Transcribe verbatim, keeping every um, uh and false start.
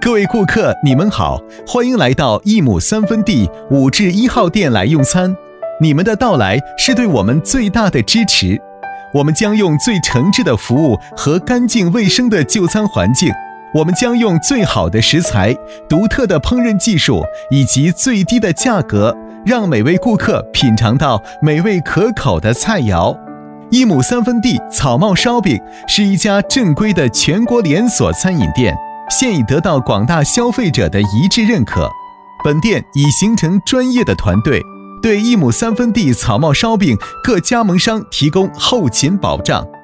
各位顾客，你们好，欢迎来到一亩三分地五至一号店来用餐。你们的到来是对我们最大的支持。我们将用最诚挚的服务和干净卫生的就餐环境，我们将用最好的食材、独特的烹饪技术以及最低的价格，让每位顾客品尝到美味可口的菜肴。一亩三分地草帽烧饼是一家正规的全国连锁餐饮店，现已得到广大消费者的一致认可。本店已形成专业的团队，对一亩三分地草帽烧饼各加盟商提供后勤保障。